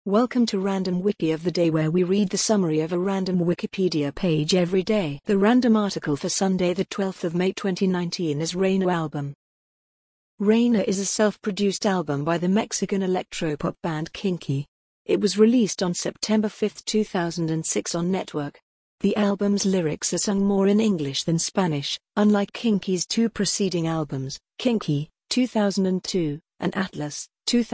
Welcome to Random Wiki of the Day, where we read the summary of a random Wikipedia page every day. The random article for Sunday the 12th of May 2019 is Reina album. Reina is a self-produced album by the Mexican electropop band Kinky. It was released on September 5, 2006 on Network. The album's lyrics are sung more in English than Spanish, unlike Kinky's two preceding albums, Kinky, 2002, and Atlas,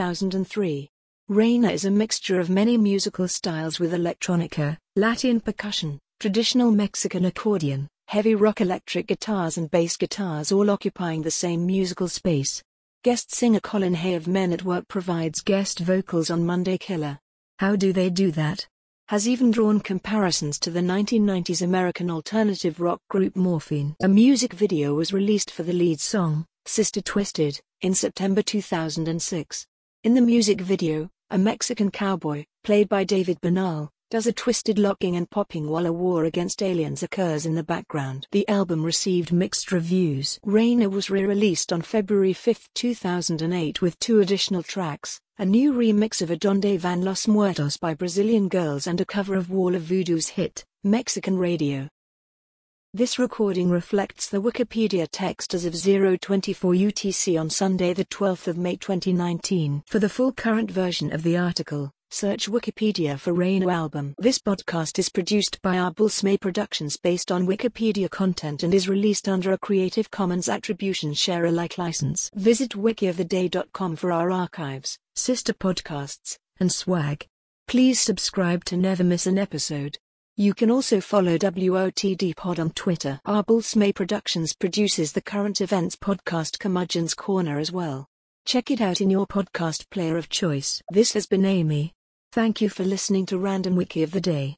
2003. Reina is a mixture of many musical styles with electronica, Latin percussion, traditional Mexican accordion, heavy rock, electric guitars and bass guitars, all occupying the same musical space. Guest singer Colin Hay of Men at Work provides guest vocals on Monday Killer. How do they do that? Has even drawn comparisons to the 1990s American alternative rock group Morphine. A music video was released for the lead song, Sister Twisted, in September 2006. In the music video, a Mexican cowboy, played by David Bernal, does a twisted locking and popping while a war against aliens occurs in the background. The album received mixed reviews. Reina was re-released on February 5, 2008 with 2 additional tracks, a new remix of Adonde Van Los Muertos by Brazilian Girls and a cover of Wall of Voodoo's hit, Mexican Radio. This recording reflects the Wikipedia text as of 0:24 UTC on Sunday the 12th of May 2019. For the full current version of the article, search Wikipedia for Reina album. This podcast is produced by Arbulsmay Productions based on Wikipedia content and is released under a Creative Commons Attribution Share Alike license. Visit wikioftheday.com for our archives, sister podcasts, and swag. Please subscribe to never miss an episode. You can also follow WOTD Pod on Twitter. Arbulsmay Productions produces the current events podcast Curmudgeon's Corner as well. Check it out in your podcast player of choice. This has been Amy. Thank you for listening to Random Wiki of the Day.